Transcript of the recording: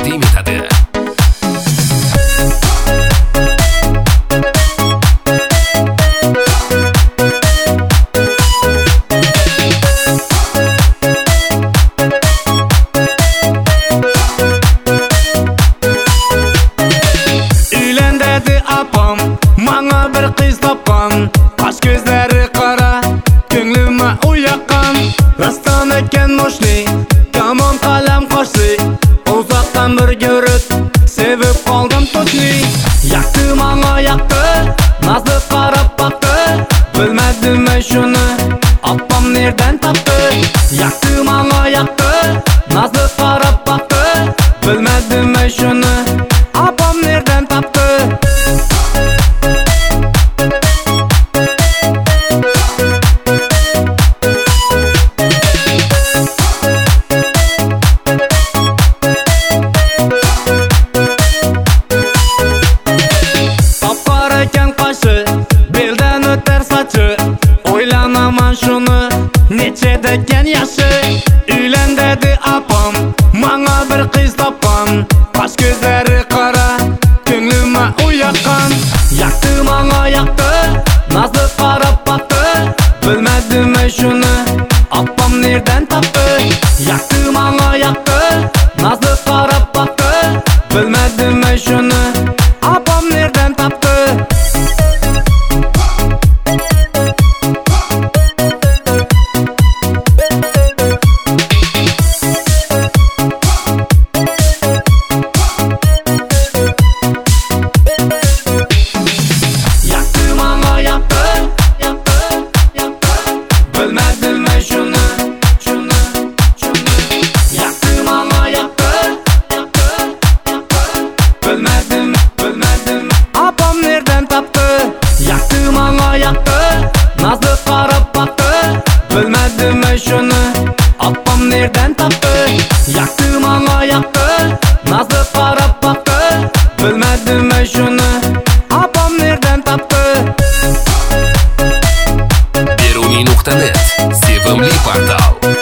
taqdim etadi. Manga bir qiz topgan, qosh ko'zlari qora, ko'nglima u yoqqan. Rastan ekan moshli, kamon qalam qoshli, uzoqdan bir ko'rib, sevib qoldim to'shni. Yoqdi manga yoqdi, nazli qarab boqdi, bilmadim shuni, opam nerdan topdi. Yoqdi manga yoqdi, nazli qarab boqdi, bilmadim shuni, opam nerdan topdi. Beldan o'tar sochi, o'ylanaman shuni, nechadan yaxshi. Uylan dedi opam, manga bir qiz topgan, qosh ko'zlari qora, ko'nglima u yoqqan. Yoqdi manga yoqdi, nazli qarab boqdi, bilmadim shuni, opam nerdan topdi. Yoqdi manga yoqdi, nazli qarab boqdi, bilmadim shuni, opam nerdan topdi. Opam nerdan topdi. Yoqdi manga yoqdi, nazli qarab boqdi, bilmadim shuni, opam nerdan topdi. Yoqdi manga yoqdi, nazli qarab boqdi, bilmadim shuni, opam nerdan topdi. Beruniy.net sevimli portal.